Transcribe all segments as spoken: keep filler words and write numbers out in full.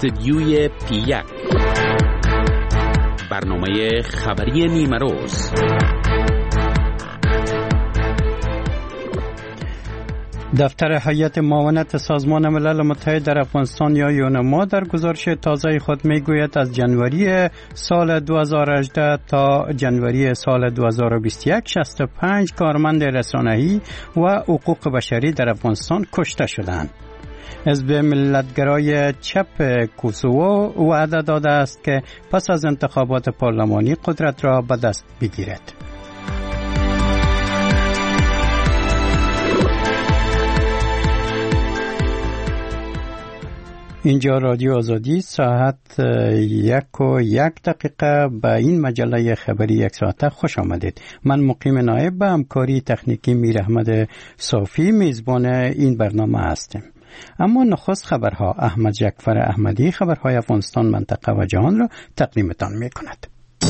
استدیوی پی یک، برنامه خبری نیمه روز. دفتر هیئت معاونت سازمان ملل متحد در افغانستان یا یونما در گزارش تازه خود میگوید از جنوری سال دو هزار و هجده تا جنوری سال دو هزار و بیست و یک شصت و پنج کارمند رسانه‌ای و حقوق بشری در افغانستان کشته شدند. حزب ملتگرای چپ کوسوو وعده داده است که پس از انتخابات پارلمانی قدرت را به دست بگیرد. اینجا رادیو آزادی، ساعت یک و یک دقیقه. به این مجله خبری یک ساعته خوش آمدید. من مقیم نایب به همکاری تکنیکی میر احمد صافی میزبان این برنامه هستم. اما نخست خبرها. احمد جعفر احمدی خبرهای افغانستان، منطقه و جهان را تقدیمتان می کند.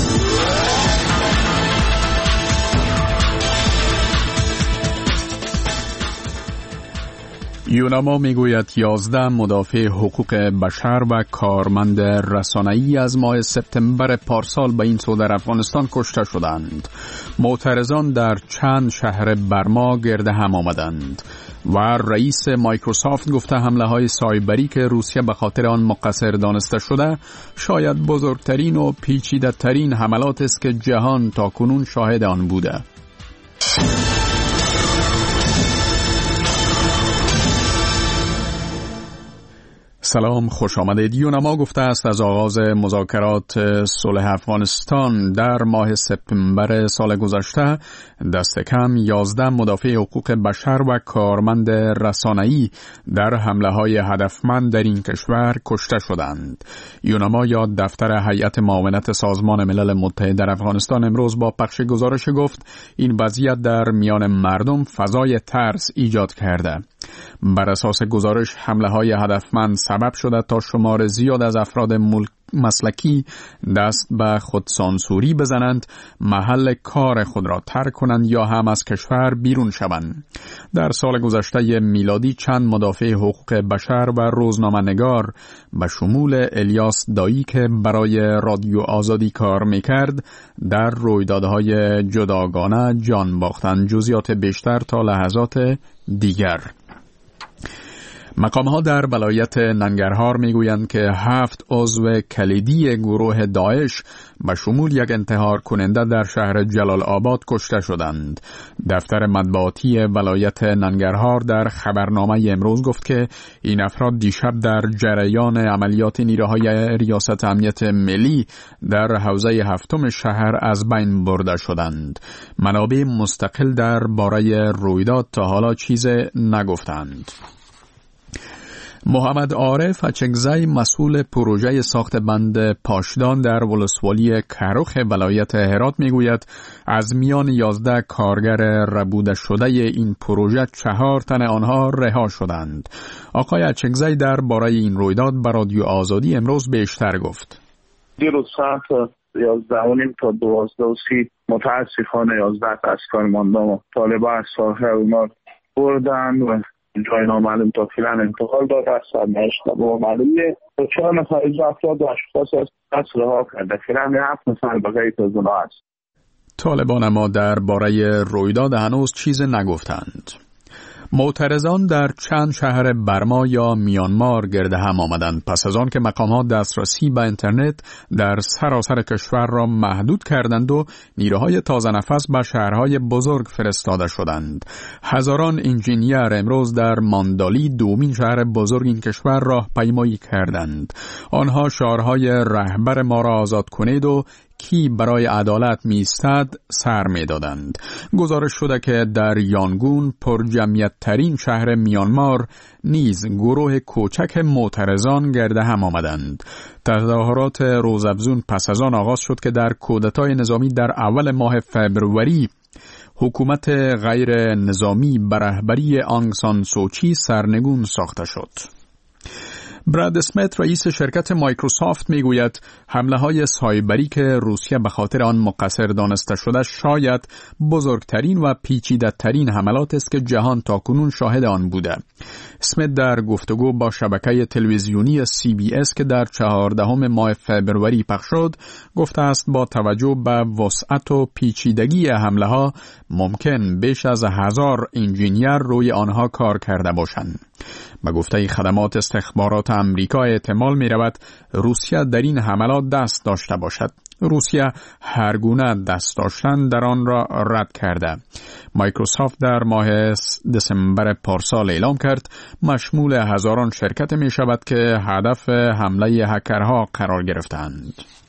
یونما میگوید یازده مدافع حقوق بشر و کارمند رسانه‌ای از ماه سپتامبر پارسال به این سو در افغانستان کشته شدند. معترضان در چند شهر برما گرد هم آمدند و رئیس مایکروسافت گفته حمله های سایبری که روسیه به خاطر آن مقصر دانسته شده شاید بزرگترین و پیچیده ترین حملات است که جهان تاکنون شاهد آن بوده. سلام، خوش آمدید. یونما گفته است از آغاز مذاکرات صلح افغانستان در ماه سپتامبر سال گذشته دست کم یازده مدافع حقوق بشر و کارمند رسانه‌ای در حمله‌های هدفمند در این کشور کشته شدند. یونما یا دفتر هیئت معاونت سازمان ملل متحد در افغانستان امروز با پخش گزارش گفت این وضعیت در میان مردم فضای ترس ایجاد کرده. بر اساس گزارش حمله‌های هدفمند سبب شده تا شمار زیاد از افراد ملک مسلکی دست به خودسانسوری بزنند، محل کار خود را ترک کنند یا هم از کشور بیرون شوند. در سال گذشته میلادی چند مدافع حقوق بشر و روزنامه‌نگار به شمول الیاس دایی که برای رادیو آزادی کار میکرد در رویدادهای جداگانه جان باختند. جزئیات بیشتر تا لحظات دیگر. مقام‌ها در ولایت ننگرهار میگویند که هفت عضو کلیدی گروه داعش به شمول یک انتحار کننده در شهر جلال آباد کشته شدند. دفتر مطبوعاتی ولایت ننگرهار در خبرنامه امروز گفت که این افراد دیشب در جریان عملیات نیروهای ریاست امنیت ملی در حوزه هفتم شهر از بین برده شدند. منابع مستقل در باره رویداد تا حالا چیز نگفتند. محمد عارف اچکزی مسئول پروژه ساخت بند پاشدان در ولسوالی کرخ ولایت هرات میگوید از میان یازده کارگر ربوده شده این پروژه چهار تن آنها رها شدند. آقای اچکزی در باره این رویداد به رادیو آزادی امروز بیشتر گفت. دیروز ساعت یازده و نیم تا دوازده و سی متاسفانه یازده از کارمندان و طالبان از ساحه اونا بردن و جای نامعلوم تا فیلن انتقال داده است و نشته و معلومه چهار نفر از افراد و اشخاص از قصد رها کرده. فیلن هفت نفر بقیت از اونا است. طالبان ما در باره رویداد هنوز چیز نگفتند. معترضان در چند شهر برما یا میانمار گرد هم آمدند پس از آن که مقام‌ها دسترسی به اینترنت در سراسر کشور را محدود کردند و نیروهای تازه نفس به شهرهای بزرگ فرستاده شدند. هزاران انجینیر امروز در ماندالی، دومین شهر بزرگ این کشور، راهپیمایی کردند. آنها شعارهای رهبر ما را آزاد کنید و کی برای عدالت میستد سر میدادند. گزارش شده که در یانگون، پرجمعیت ترین شهر میانمار، نیز گروه کوچک معترضان گرد هم آمدند. تظاهرات روزافزون پس از آن آغاز شد که در کودتای نظامی در اول ماه فبروری حکومت غیر نظامی به رهبری آنگ سان سوچی سرنگون ساخته شد. براد اسمیت رئیس شرکت مایکروسافت میگوید حمله های سایبری که روسیه به خاطر آن مقصر دانسته شده شاید بزرگترین و پیچیده ترین حملات است که جهان تاکنون شاهد آن بوده. اسمیت در گفتگو با شبکه تلویزیونی سی بی اس که در چهاردهم ماه فبروری پخش شد گفته است با توجه به وسعت و پیچیدگی حمله ها ممکن بیش از هزار انجینیر روی آنها کار کرده باشند. به گفته خدمات استخبارات آمریکا احتمال می رود روسیه در این حملات دست داشته باشد. روسیه هر گونه دست داشتن در آن را رد کرده. مایکروسافت در ماه دسامبر پارسال اعلام کرد مشمول هزاران شرکت می شود که هدف حمله هکرها قرار گرفتند.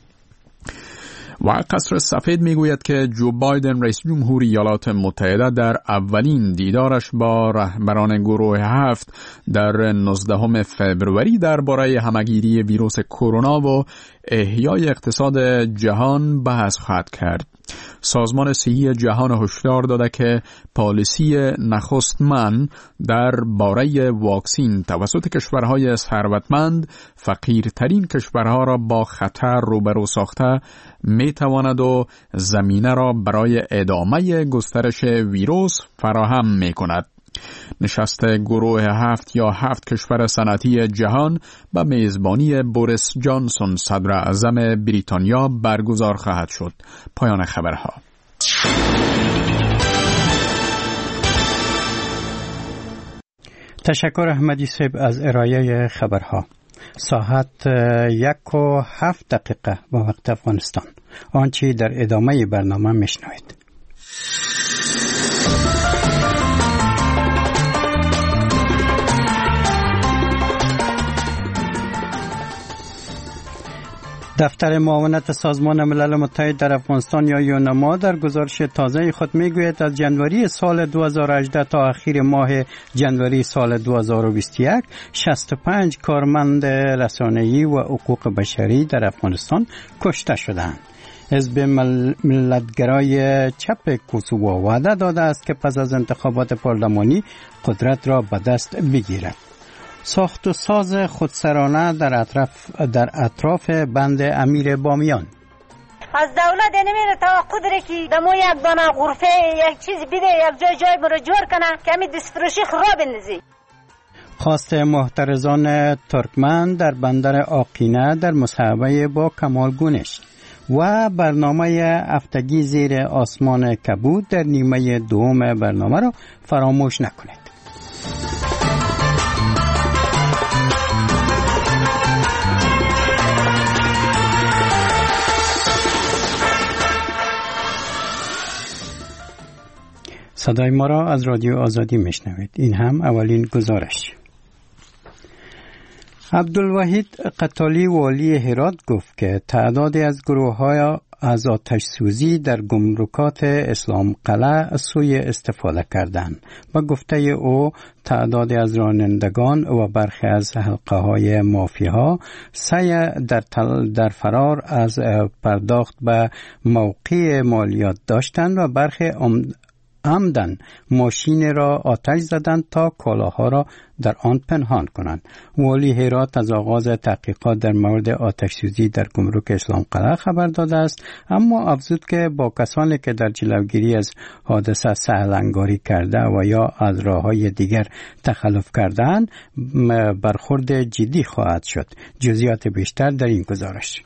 و قصر سفید می گوید که جو بایدن رئیس جمهور ایالات متحده در اولین دیدارش با رهبران گروه هفت در نوزدهم فبروری درباره همهگیری ویروس کرونا و احیای اقتصاد جهان بحث خواهد کرد. سازمان صحی جهان هشدار داده که پالیسی نخستمند در باره واکسین توسط کشورهای ثروتمند فقیرترین کشورها را با خطر روبرو ساخته می تواند و زمینه را برای ادامه گسترش ویروس فراهم می کند. نشست گروه هفت یا هفت کشور صنعتی جهان به میزبانی بوریس جانسون صدر اعظم بریتانیا برگزار خواهد شد. پایان خبرها. تشکر احمدی صاحب از ارائه خبرها. ساعت یک و هفت دقیقه با وقت افغانستان. آنچه در ادامه برنامه میشنوید. دفتر معاونت سازمان ملل متحد در افغانستان یا یونما در گزارش تازه خود میگوید از جنوری سال دو هزار و هجده تا اخیر ماه جنوری سال دو هزار و بیست و یک شصت و پنج کارمند رسانه‌ای و حقوق بشری در افغانستان کشته شدند. حزب ملتگرای چپ کوسوو وعده داده است که پس از انتخابات پارلمانی قدرت را به دست بگیرد. ساخت و ساز خودسرانه در اطراف در اطراف بند امیر بامیان. از دولت نمیره توقع داره که دمو یک دانه غرفه یک چیز بده یک جای جای برو جور کنه که همین دستفروشی خراب بندازی. خواست محترزان ترکمن در بندر آقینه در مصاحبه با کمال گونش و برنامه هفتگی زیر آسمان کبود در نیمه دوم برنامه را فراموش نکنید. صدای ما را از رادیو آزادی میشنوید. این هم اولین گزارش. عبدالوحید قتالی والی هرات گفت که تعدادی از گروه‌های از آتش سوزی در گمرکات اسلام قلعه سوی استفاده کردند. با گفته او تعدادی از رانندگان و برخی از حلقه‌های مافیاها سعی در تل در فرار از پرداخت به موقع مالیات داشتند و برخی عمدن ماشین را آتش زدند تا کالاها را در آن پنهان کنند. والی هرات از آغاز تحقیقات در مورد آتش سوزی در گمرک اسلام قلعه خبر داده است، اما افزود که با کسانی که در جلوگیری از حادثه سهلنگاری کرده و یا از راه‌های دیگر تخلف کردند برخورد جدی خواهد شد. جزئیات بیشتر در این گزارش.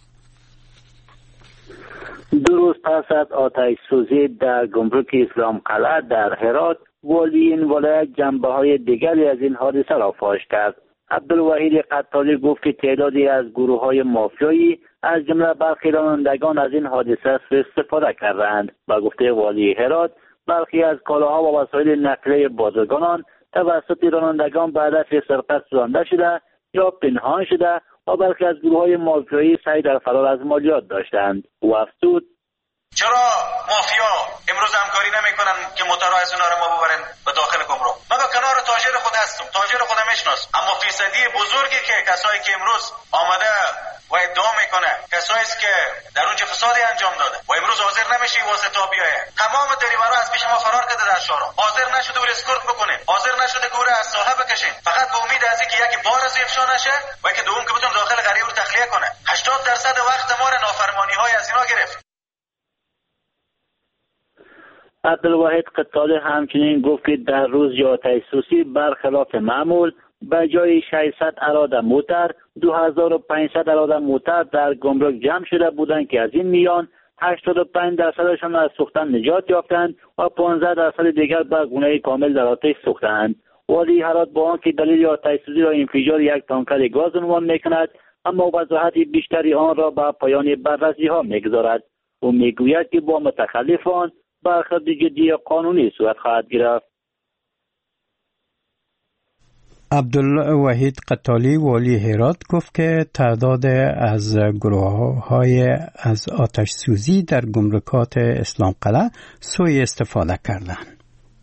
دو روز پس از آتش سوزی در گمرک اسلام قلعه در هرات، والی این ولایت جنبه‌های دیگری از این حادثه را فاش کرد. عبدالوحید قتالی گفت که تعدادی از گروه‌های مافیایی از جمله برخی رانندگان از این حادثه سوء استفاده کردند. با گفته والی هرات، برخی از کالاها و وسایل نقلیه بازرگانان توسط رانندگان به هدف سرقت سوزانده شده یا پنهان شده و برخی از گروه‌های مافیایی سعی در فرار از مالیات داشتند. او افزود: چرا مافیا امروز همکاری نمیکنن که موتورها از اونا رو ما ببرن به داخل گمرک؟ ما با کنار تاجر خود هستم، تاجر خودم میشناس، اما فیصدی بزرگی که کسایی که امروز آمده و ادعا میکنه کسایی است که در اونجا فسادی انجام داده و امروز حاضر نمیشه واسطه بیایه، تمام دریورا از پیش ما فرار کرده در شهر، حاضر نشده او اسکورت بکنه، حاضر نشده که او را از ساحه بکشین، فقط به امید از اینکه یک بار از افشا نشه و که دوم که بتون داخل غریب رو تخلیه کنه. هشتاد درصد وقت ما را نافرمانی های از اینا گرفت. عبدالواحد قطالی همچنین گفت که در روز آتش سوزی برخلاف معمول به جای ششصد اراده موتر دو هزار و پانصد اراده موتر در گمرک جمع شده بودند که از این میان هشتاد و پنج درصدشان از سوختن نجات یافتند و پانزده درصد دیگر به گونه کامل در آتش سوختند. والی هرات با آنکه دلیل آتش سوزی را انفجار یک تانکر گاز عنوان میکند، اما وضاحت بیشتری آن را به پایان بررسی ها میگذارد. او میگوید که با متخلفان برخورد جدی قانونی صورت خواهد گرفت. عبدالوحید قطالی والی هرات گفت که تعداد از گروه‌های از آتش سوزی در گمرکات اسلام قلعه سوء استفاده کردند.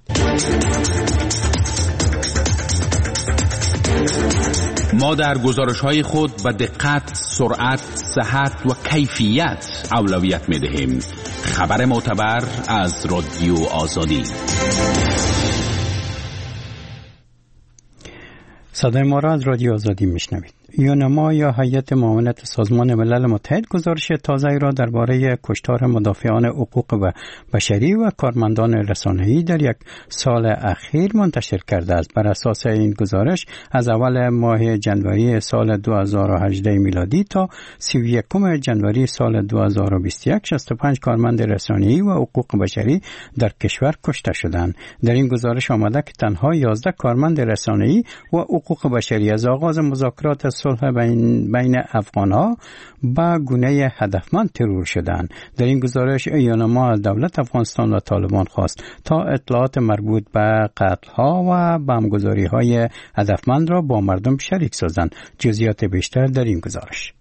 ما در گزارش‌های خود به دقت، سرعت، صحت و کیفیت اولویت می‌دهیم. خبر معتبر از رادیو آزادی. صدای ما را از رادیو آزادی میشنوید. یونما یا هیئت معاونت سازمان ملل متحد گزارش تازه‌ای را درباره کشتار مدافعان حقوق بشری و کارمندان رسانه‌ای در یک سال اخیر منتشر کرده است. بر اساس این گزارش از اول ماه جنوری سال دو هزار و هجده میلادی تا سی و یکم جنوری سال دو هزار و بیست و یک شصت و پنج کارمند رسانه‌ای و حقوق بشری در کشور کشته شدند. در این گزارش آمده که تنها یازده کارمند رسانه‌ای و حقوق بشری از آغاز مذاکرات صلح بین, بین افغان‌ها با گونه هدفمند ترور شدند. در این گزارش یونما از دولت افغانستان و طالبان خواست تا اطلاعات مربوط به قتل‌ها و بمبگذاری‌های هدفمند را با مردم شریک سازند. جزئیات بیشتر در این گزارش.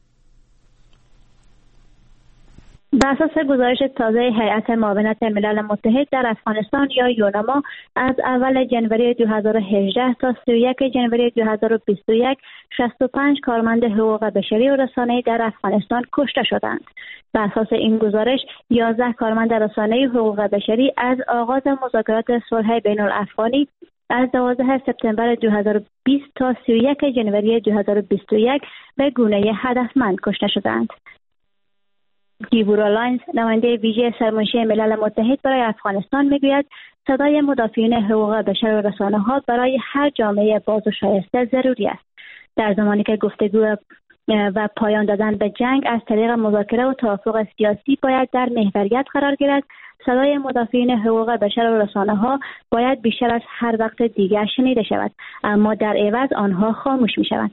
بر اساس گزارش تازه هیئت معاونت ملل متحد در افغانستان یا یونما از اول جنوری دو هزار و هجده تا سی و یک جنوری دو هزار و بیست و یک شصت و پنج کارمند حقوق بشری و رسانه‌ای در افغانستان کشته شدند. بر اساس این گزارش یازده کارمند رسانه‌ای حقوق بشری از آغاز مذاکرات صلح بین الافغانی از دوازده سپتامبر دو هزار و بیست تا سی و یک جنوری دو هزار و بیست و یک به گونه هدفمند کشته شدند. دیبورا لاینز نماینده ویژه سرمنشی ملل متحد برای افغانستان میگوید صدای مدافعین حقوق بشر و رسانه‌ها برای هر جامعه باز و شایسته ضروری است. در زمانی که گفتگو و پایان دادن به جنگ از طریق مذاکره و توافق سیاسی باید در محوریت قرار گیرد، صدای مدافعین حقوق بشر و رسانه‌ها باید بیشتر از هر وقت دیگر شنیده شود، اما در عوض آنها خاموش می‌شوند.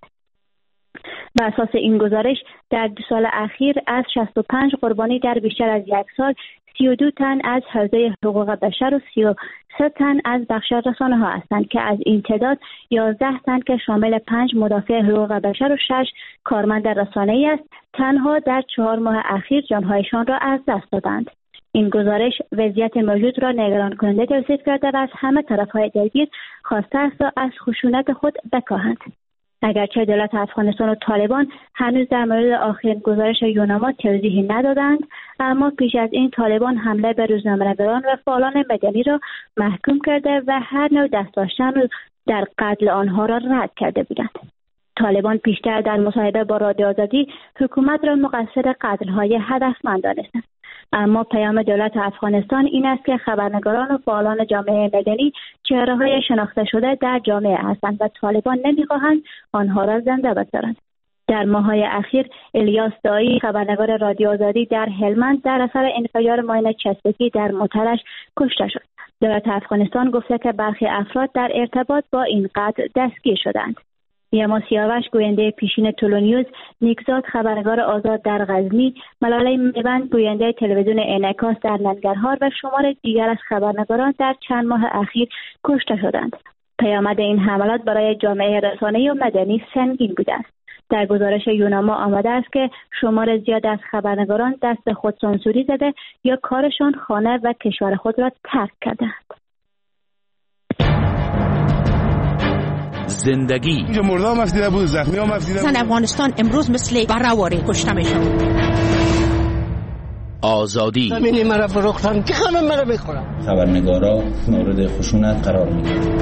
بر اساس این گزارش در دو سال اخیر از شصت و پنج قربانی در بیشتر از یک سال سی و دو تن از حوزه حقوق بشر و سی و سه تن از بخش رسانه ها هستند که از این تعداد یازده تن که شامل پنج مدافع حقوق بشر و شش کارمند رسانه‌ای است تنها در چهار ماه اخیر جانهایشان را از دست دادند. این گزارش وضعیت موجود را نگران کننده توصیف کرده و از همه طرف‌های درگیر خواسته است تا از خشونت خود بکاهند. اگرچه دولت افغانستان و طالبان هنوز در مورد آخرین گزارش یونما توضیحی ندادند، اما پیش از این طالبان حمله به روزنامه‌نگاران و فعالان مدنی را محکوم کرده و هر نوع دست داشتن در قتل آنها را رد کرده بودند. طالبان پیشتر در مصاحبه با رادیو آزادی حکومت را مقصر قتل‌های هدفمند دانستند. اما پیام دولت افغانستان این است که خبرنگاران و فعالان جامعه مدنی چهره‌های شناخته شده در جامعه هستند و طالبان نمی‌خواهند آنها را زنده بگذارند. در ماه‌های اخیر الیاس دایی خبرنگار رادیو آزادی در هلمند در اثر انفجار ماین چسبکی در مترش کشته شد. دولت افغانستان گفته که برخی افراد در ارتباط با این قتل دستگیر شدند. نیما سیاوش گوینده پیشین تولونیوز، نیکزاد خبرنگار آزاد در غزنی، ملاله میوند گوینده تلویزیون انعکاس در ننگرهار و شمار دیگر از خبرنگاران در چند ماه اخیر کشته شدند. پیامد این حملات برای جامعه رسانه‌ای و مدنی سنگین بوده است. در گزارش یونما آمده است که شمار زیاد از خبرنگاران دست خود سانسوری زده یا کارشان خانه و کشور خود را ترک کردند. زندگی اینجا مرده هم افدیده بود، زخمی هم افدیده بود. زن افغانستان امروز مثل برهواری کشته میشون. آزادی همینی مرا فروختن که همه مرا بخورم. خبرنگارا مورد خشونت قرار میگیرن.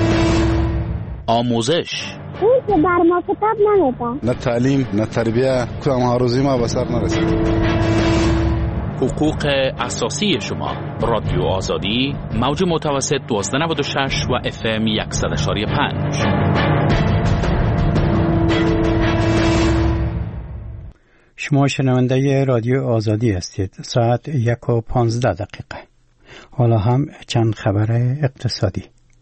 آموزش اون که بر ما کتاب نمیدن. نه تعلیم نه تربیه، کدام ها روزی ما به سر نرسید. حقوق اساسی شما. رادیو آزادی، موج متوسط دوازده نود و شش و اف ام صد و پنج. شما شنونده رادیو آزادی هستید. ساعت یک و پانزده دقیقه. حالا هم چند خبر اقتصادی.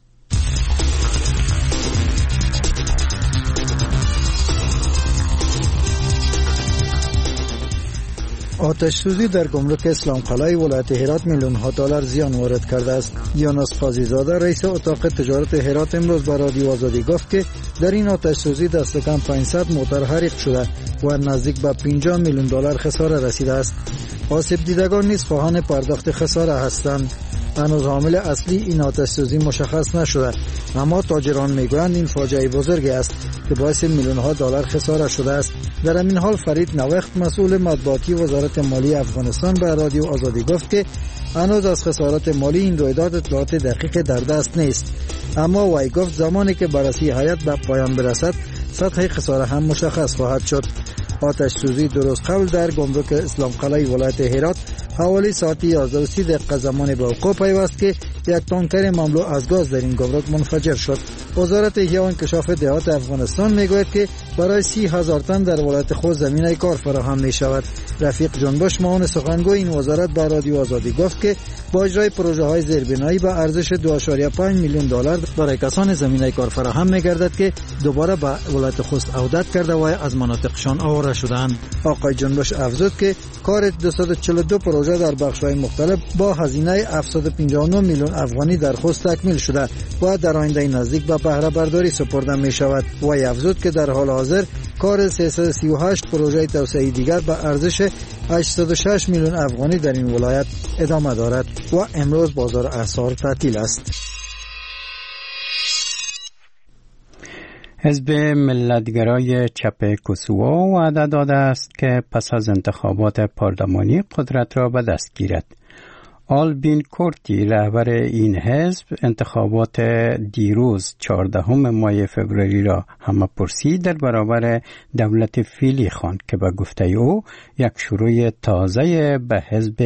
آتش سوزی در گمرک اسلام قلعه ولایت هرات میلیون ها دلار زیان وارد کرده است. یونس قاضی زاده رئیس اتاق تجارت هرات امروز به رادیو آزادی گفت که در این آتش سوزی دست کم پانصد موتر حریق شده و نزدیک به پنجاه میلیون دلار خساره رسیده است. آسیب دیدگان نیز خواهان پرداخت خساره هستند. هنوز عامل اصلی این آتش سوزی مشخص نشده، اما تاجران میگویند این فاجعه بزرگی است که باعث میلیون ها دلار خساره شده است. در همین حال فرید نوخت مسئول مطبوعاتی وزارت مالی افغانستان به رادیو آزادی گفت که هنوز از خسارات مالی این رویداد اطلاعات دقیق در دست نیست، اما وی گفت زمانی که بررسی هیئت به پایان برسد سطح خساره هم مشخص خواهد شد. آتش سوزی درست قبل در گمرک اسلام قلعه ولایت هرات حوالی ساعت یازده و سی دقیقه زمان به وقوع پیوست که یک تانکر مملو از گاز در این گمرک منفجر شد. وزارت احیا و انکشاف دهات افغانستان میگوید که برای سی هزار تن در ولایت خود زمینه کار فراهم می شود. رفیق جنبش معاون سخنگوی این وزارت به رادیو آزادی گفت که با اجرای پروژه های زیربنایی به ارزش دو ممیز پنج میلیون دلار برای کسان زمینه کار فراهم می گردد که دوباره به ولایت خوست عودت کرده و از مناطقشان آواره شدند. آقای جنبش افزود که کار دویست و چهل و دو پروژه در بخش‌های مختلف با هزینه هفتصد و پنجاه و نه میلیون افغانی در خوست تکمیل شده و در آینده نزدیک به بهره برداری سپرده می شود. و افزود که در حال حاضر کار سیصد و سی و هشت پروژه توسعه دیگر به ارزش هشتصد و شش میلیون افغانی در این ولایت ادامه دارد و امروز بازار اسعار تعطیل است. حزب ملتگرای چپ کوسوو وعده داده است که پس از انتخابات پارلمانی قدرت را به دست گیرد. آلبین کورتی رهبر این حزب انتخابات دیروز چهاردهم ماه فوریه را همه‌پرسی در برابر دولت فعلی خواند که به گفته او یک شروع تازه به حزب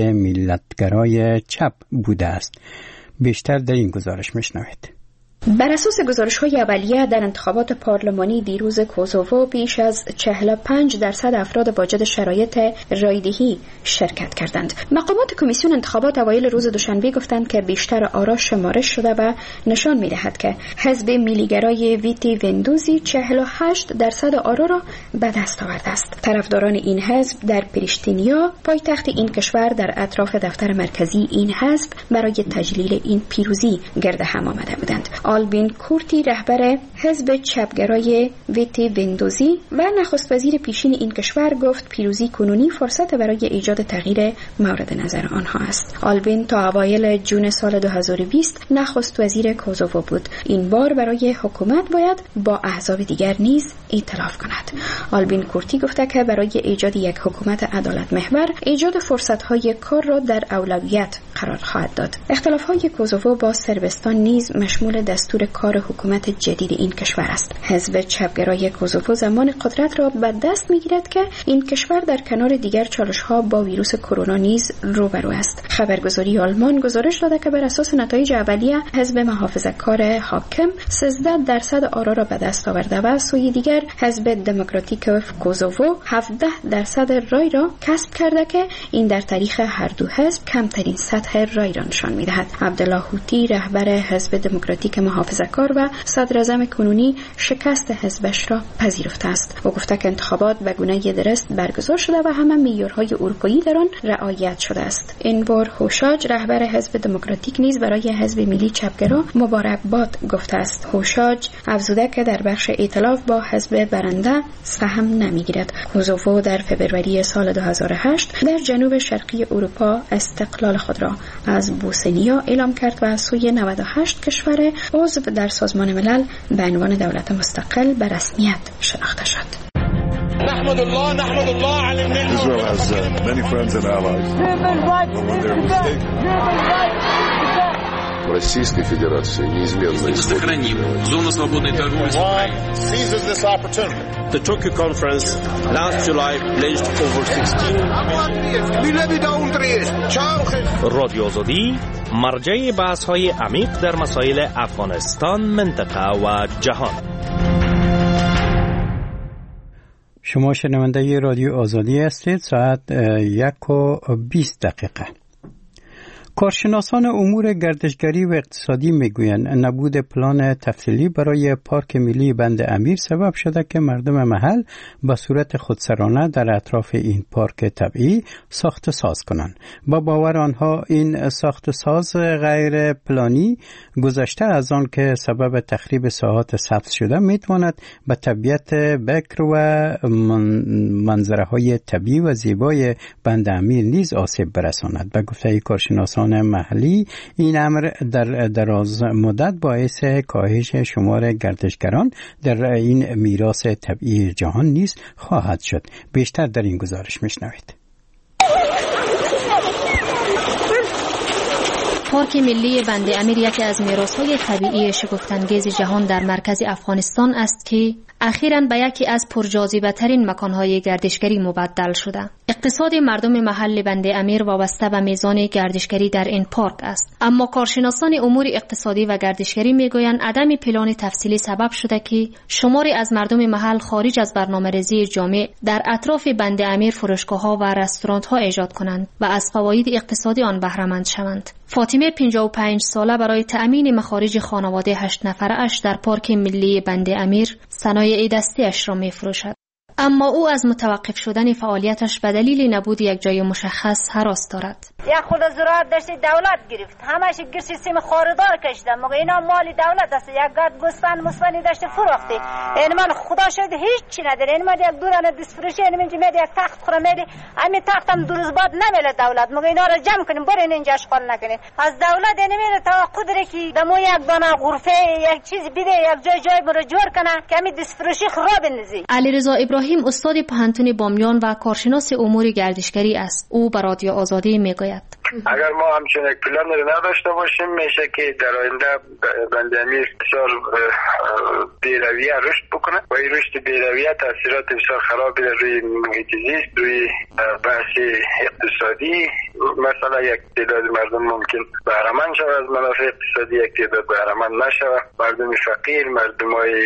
ملتگرای چپ بوده است. بیشتر در این گزارش میشنوید. بر اساس گزارش‌های اولیه در انتخابات پارلمانی دیروز کوسوو بیش از چهل و پنج درصد افراد واجد شرایط رایدهی شرکت کردند. مقامات کمیسیون انتخابات اوایل روز دوشنبه گفتند که بیشتر آرا شمارش شده و نشان می‌دهد که حزب ملیگرای ویتی وندوزی چهل و هشت درصد آرا را به دست آورده است. طرفداران این حزب در پریشتینیا پایتخت این کشور در اطراف دفتر مرکزی این حزب برای تجلیل این پیروزی گرد هم آمده بودند. آلبین کورتی رهبر حزب چپگرای ویتی وندوزی و نخست وزیر پیشین این کشور گفت پیروزی کنونی فرصت برای ایجاد تغییر مورد نظر آنها است. آلبین تا اوایل جون سال دو هزار و بیست نخست وزیر کوسوو بود. این بار برای حکومت باید با احزاب دیگر نیز ائتلاف کند. آلبین کورتی گفته که برای ایجاد یک حکومت عدالت محور ایجاد فرصت‌های کار را در اولویت قرار خواهد داد. اختلاف‌های کوسوو با صربستان نیز مشمول دستور کار حکومت جدید این کشور است. حزب چپگرای کوسوو زمان قدرت را به دست می‌گیرد که این کشور در کنار دیگر چالش‌ها با ویروس کرونا نیز روبرو است. خبرگزاری آلمان گزارش داده که بر اساس نتایج اولیه حزب محافظه‌کار حاکم سیزده درصد آرا را به دست آورده و سوی دیگر حزب دموکراتیک کوسوو هفده درصد رای را کسب کرده که این در تاریخ هر دو حزب کمترین سطح رای را نشان می‌دهد. عبدالله هوتی رهبر حزب دموکراتیک محافظه‌کار و صدراعظم کنونی شکست حزبش را پذیرفته است. او گفته که انتخابات به گونه درست برگزار شده و همه معیارهای اروپایی در آن رعایت شده است. این بار هوشاج رهبر حزب دموکراتیک نیز برای حزب ملی چپگرا مبارکباد گفته است. هوشاج افزوده که در بخش ائتلاف با حزب برنده سهم نمیگیرد. کوسوو در فوریه سال دو هزار و هشت در جنوب شرقی اروپا استقلال خود را از بوسنیا اعلام کرد و سوی نود و هشت کشور عضو در سازمان ملل به عنوان دولت مستقل به رسمیت شناخته شد. نحمد الله نحمد الله على النعمة. Israel has uh, many friends and allies. в Российской Федерации неизменно исходит. Сохраним зону свободной торговли с Украиной. The Tokyo Conference last July pledged over sixteen رادیو آزادی مرجع بحث‌های عمیق در مسائل افغانستان، منطقه و جهان. شما شنونده رادیو آزادی هستید. ساعت یک و بیست دقیقه. کارشناسان امور گردشگری و اقتصادی میگویند نبود پلان تفصیلی برای پارک ملی بند امیر سبب شده که مردم محل به صورت خودسرانه در اطراف این پارک طبیعی ساخت ساز کنند. با باور آنها این ساخت ساز غیر پلانی گذشته از آن که سبب تخریب ساحات سبز شده میتواند به طبیعت بکر و منظره‌های طبیعی و زیبای بند امیر نیز آسیب برساند. به گفته کارشناسان محلی این امر در دراز مدت باعث کاهش شمار گردشگران در این میراث طبیعی جهان نیز خواهد شد. بیشتر در این گزارش میشنوید. پارک ملی بند امیر یکی از میراث‌های طبیعی شگفت‌انگیز جهان در مرکز افغانستان است که اخیراً به یکی از پرجاذبه‌ترین مکان‌های گردشگری مبدل شده. اقتصاد مردم محل بند امیر وابسته به میزان گردشگری در این پارک است. اما کارشناسان امور اقتصادی و گردشگری میگویند عدم پلان تفصیلی سبب شده که شماری از مردم محل خارج از برنامه‌ریزی جامع در اطراف بند امیر فروشگاه‌ها و رستوران‌ها ایجاد کنند و از فواید اقتصادی آن بهره مند شوند. فاطمه پنجاه و پنج ساله برای تأمین مخارج خانواده هشت نفره اش در پارک ملی بند امیر صنایع دستی اش را می فروشد. اما او از متوقف شدن فعالیتش به دلیل نبود یک جای مشخص هراس دارد. یک خود زراعت داشت دولت گرفت، همش گیر سیستم خاردار کشیدم. مگه اینا مالی دولت است. یک گرد گوسفند مسفندی داشت فروختی. این من خدا شد هیچ چی نداره. این من یک دورانه دستفروشی این من جمعه یک تخت خورم میدی. همین تختم دو روز بعد نمیله دولت. مگه اینا را جمع کنیم برین اینجا اشغال نکنین. از دولت نمیره توقع داره که دمو یک دانه غرفه یک چیز بده، یک جای جای برو جور کنه که همین دستفروشی خراب بندازی. علیرضا ابراهیم استاد پوهنتون بامیان و کارشناس امور گردشگری است. او به رادیو آزادی میگوید اگر ما همچین یک پلان رو نداشته باشیم میشه که در آینده بند امیر بسیار بی‌رویه رشد بکنه و این رشد بی‌رویه تاثیرات بسیار خرابی روی محیط زیست، روی بحث اقتصادی. مثلا یک تعداد مردم ممکن بهره مند شود از منافع اقتصادی، یک تعداد بهره مند نشود. مردم فقیر، مردمایی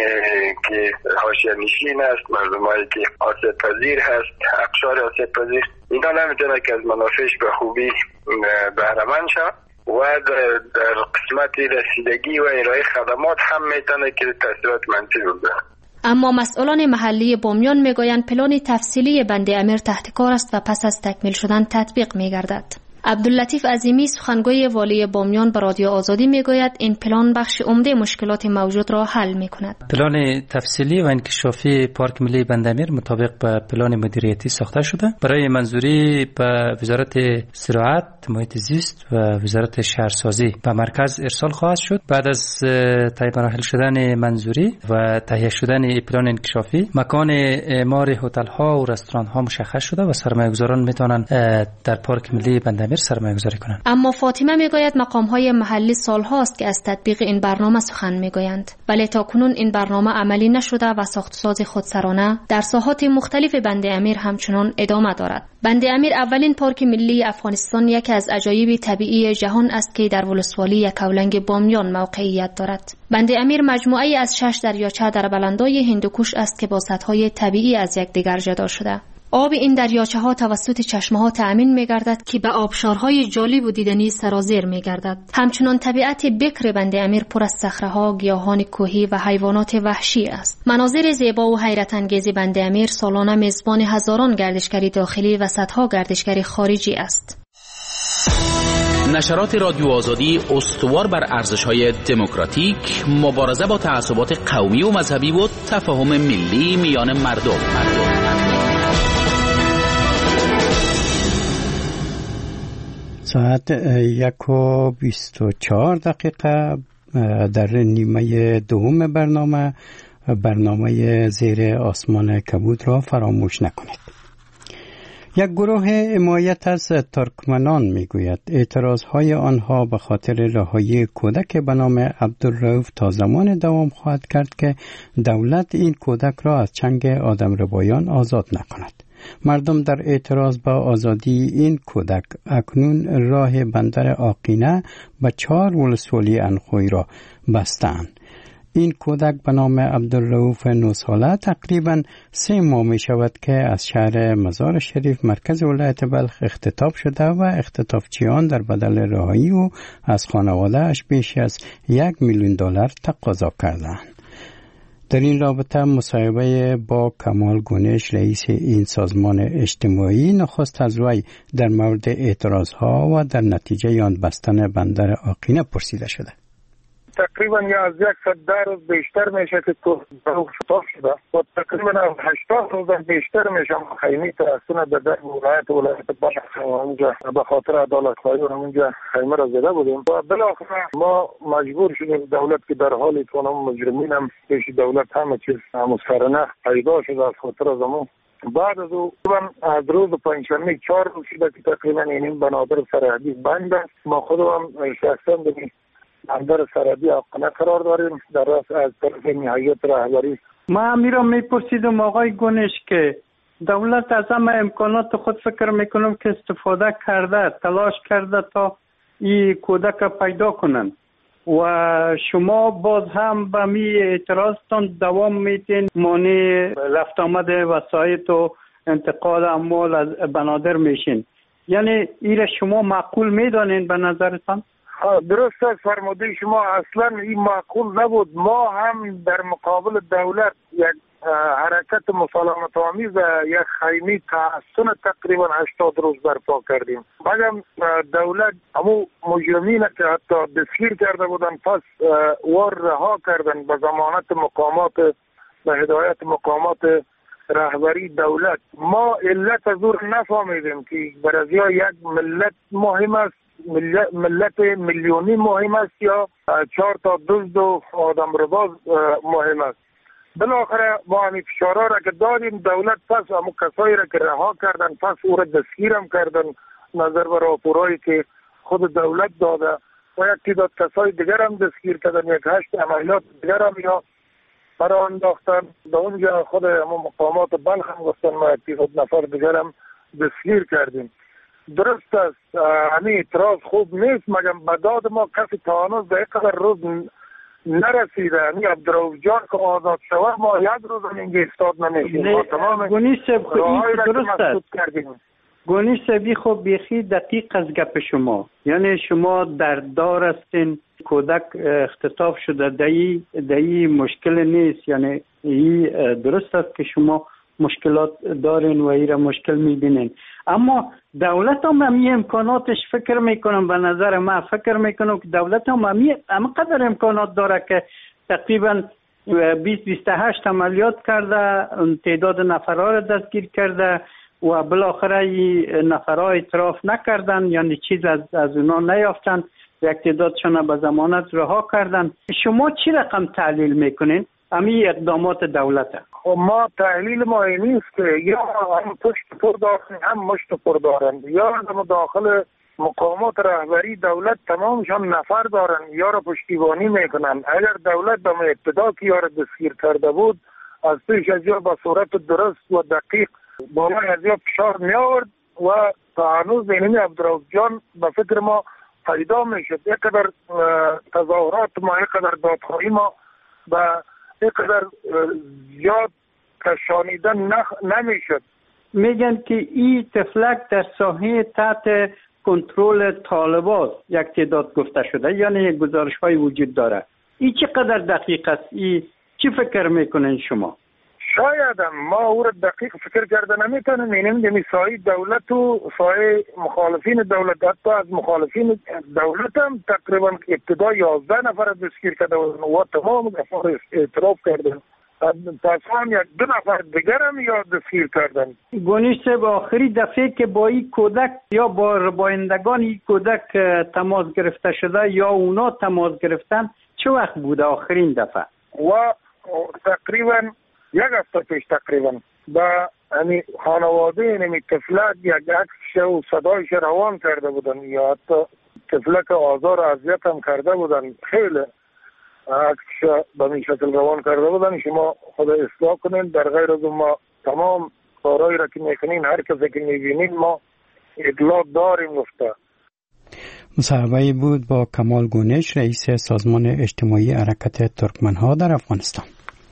که حاشیه نشین است، مردمایی که آسیب پذیر هست، اقشار آسیب پذیر، اینا نمیتونه که از منافعش به خوبی بهره مند شود و در قسمت رسیدگی و ارائه خدمات هم میتونه که تاثیرات منفی بده. اما مسئولان محلی بامیان میگویند پلان تفصیلی بند امیر تحت کار است و پس از تکمیل شدن تطبیق میگردد. عبداللطیف عظیمی سخنگوی والی بامیان به رادیو آزادی میگوید این پلان بخش عمده مشکلات موجود را حل میکند. پلان تفصیلی و انکشافی پارک ملی بند امیر مطابق به پلان مدیریتی ساخته شده. برای منظوری به وزارت زراعت، محیط زیست و وزارت شهرسازی به مرکز ارسال خواهد شد. بعد از طی مراحل شدن منظوری و تهیه شدن پلان انکشافی، مکان اعمار هتل ها و رستوران ها مشخص شده و سرمایه‌گذاران میتونن در پارک ملی بند امیر سرمایه گذاری کنند. اما فاطمه میگوید مقام های محلی سال هاست که از تطبیق این برنامه سخن میگویند، ولی تا کنون این برنامه عملی نشده و ساختساز خودسرانه در ساحات مختلف بند امیر همچنان ادامه دارد. بند امیر اولین پارک ملی افغانستان یکی از عجایب طبیعی جهان است که در ولسوالی یکاولنگ بامیان موقعیت دارد. بند امیر مجموعه از شش دریاچه در بلندای هندوکش است که با سطح‌های طبیعی از یکدیگر جدا شده. آب این دریاچه ها توسط چشمه ها تأمین می گردد که به آبشارهای جالب و دیدنی سرازیر می گردد. همچنان طبیعت بکر بند امیر پر از صخره ها، گیاهان کوهی و حیوانات وحشی است. مناظر زیبا و حیرت انگیز بند امیر سالانه میزبان هزاران گردشگری داخلی و صدها گردشگری خارجی است. نشرات رادیو آزادی استوار بر ارزش‌های دموکراتیک، مبارزه با تعصبات قومی و مذهبی و تفاهم ملی میان مردم. مردم. ساعت یک و بیست و چهار دقیقه در نیمه دوم برنامه برنامه زیر آسمان کبود را فراموش نکنید. یک گروه حمایت از ترکمنان میگوید اعتراضهای آنها به خاطر رهایی کودک به نام عبدالرؤوف تا زمان دوام خواهد کرد که دولت این کودک را از چنگ آدمربایان آزاد نکند. مردم در اعتراض با آزادی این کودک اکنون راه بندر آقینه به چهار ولسوالی انخوی را بستند. این کودک به نام عبدالرؤوف نه ساله تقریباً سه ماه می شود که از شهر مزار شریف مرکز ولایت بلخ اختطاف شده و اختطافچیان در بدل رهایی او از خانواده اش بیش از یک میلیون دلار تقاضا کردند. در این رابطه مصاحبه با کمال گونش رئیس این سازمان اجتماعی نخست از وی در مورد اعتراضها و در نتیجه آن بستن بندر آقینه پرسیده شده. تقریبا یا از یک در روز بیشتر میشه که تو شطاف شده و تقریبا از هشتاد روز بیشتر میشه خیمی ترسونه به در ولایت ولایت بلخ اونجا به خاطر عدالت خواهی اونجا خیمه را زده بودیم و بالاخره ما مجبور شدیم دولت که در حالی که اونم مجرمین هم پیش دولت همه چیز مسخرانه پیدا شده از خاطر از همون. بعد از او از روز پنجشنبه چهار روز شده که تقریبا این بنادر سرحدی بند است. ما خودم شخصا بگیم بندر سرحدی آقینه قرار داریم در راست از طرف نهایت رهبری. ما امیرا میپرسیدم آقای گونش که دولت از همه امکانات خود فکر میکنم که استفاده کرده تلاش کرده تا این کودک پیدا کنن و شما باز هم به می اعتراضتان دوام میتین مانع رفت آمد وسایط و انتقال اموال از بنادر میشین، یعنی ایره شما معقول میدانین به نظرتان؟ درست است فرموده شما، اصلا این معقول نبود. ما هم در مقابل دولت یک حرکت مسالمت آمیز یک خیمی تحسن تقریبا هشتاد روز برپا کردیم. مگم دولت همو مجرمین که حتی دستگیر کرده بودن پس وار رها کردن به ضمانت مقامات به هدایت مقامات رهبری دولت. ما علت از او نفهمیدیم که برای یک ملت مهم است، ملت میلیونی مهم است یا چهار تا دزد و آدمرباز مهم است. بالاخره ما همین فشارها را که دادیم دولت پس همون کسایی را که رها کردن پس او را دستگیر هم کردن نظر به راپورایی که خود دولت داده و یک تعداد کسای دیگر هم دستگیر کردن، یک هشت عملیات دیگر هم یا برای انداختن. به اونجا خود همون مقامات بلخ هم گفتن ما یک تعداد نفر دیگر هم دستگیر کردیم. درست است همین اعتراض خوب نیست، مگم به داد ما کسی تا هنوز به یک قدر روز نرسیده. همین عبدالرؤوف جان که آزاد شود ما یک روز هم اینجا استاد نمیشیم. ما تمام گونیش درست است. گونیش سبی خوب بیخی دقیق از گپ شما، یعنی شما در دار هستین کودک اختطاف شده دایی دایی مشکل نیست، یعنی این درست است که شما مشکلات دارین و ایره مشکل میبینین، اما دولت هم همی امکاناتش فکر میکنم، به نظر من فکر میکنم که دولت هم همی همقدر امکانات داره که تقریبا بیست بیست و هشت عملیات کرده، تعداد نفرها را دستگیر کرده و بالاخره این نفرها اعتراف نکردن، یعنی چیز از, از اونا نیافتن، یک تعدادشان به ضمانت رها کردن. شما چی رقم تحلیل میکنین امی اقدامات دولته؟ ما تحلیل ما این نیست که یا هم پشت پر دارن هم مشت پر دارن، یا هم داخل مقامات رهبری دولت تمامش هم نفر دارن یا را پشتیبانی میکنن. اگر دولت به ابتدا که یا را دستگیر کرده بود از پیش از یا به صورت درست و دقیق بالای از یا فشار می آورد و تا هنوز اینمی عبدالرؤوف جان به فکر ما پیدا میشد. یک قدر تظاهرات ما، یک قدر دادخواهی ما به یک قدر زیاد کشانیدن نمیشد. میگن که این تفلک در ساحه تحت کنترل طالبان یک تعداد گفته شده، یعنی یک گزارش های وجود داره. این چقدر دقیق است؟ این چی فکر میکنین شما؟ شاید ما او را دقیق فکر کرده نمیتونیم. اینم دمی سایه دولت و سایه مخالفین دولت، حتی از مخالفین دولت هم تقریبا ابتدا یازده نفر دستگیر کرده و تمام نفر اعتراف کردن، پس هم یک دو نفر دیگر هم یا دستگیر کردن. گونیش صاحب آخری دفعه که با این کودک یا با ربایندگان این کودک تماس گرفته شده یا اونا تماس گرفتن چه وقت بوده آخرین دفعه؟ و تقریبا یک هفته پیش تقریبا با یعنی خانواده اینمی طفلک یک عکسش و صدایش روان کرده بودن یا حتی طفلک آزار و اذیت هم کرده بودن، خیلی عکسش به این شکل روان کرده بودن. شما خدا اصلاح کنین. در غیر از ما تمام کارهایی را که میکنین هر کسی که میبینین ما اطلاع داریم. گفته مصاحبه بود با کمال گونش، رئیس سازمان اجتماعی حرکت ترکمنها در افغانستان.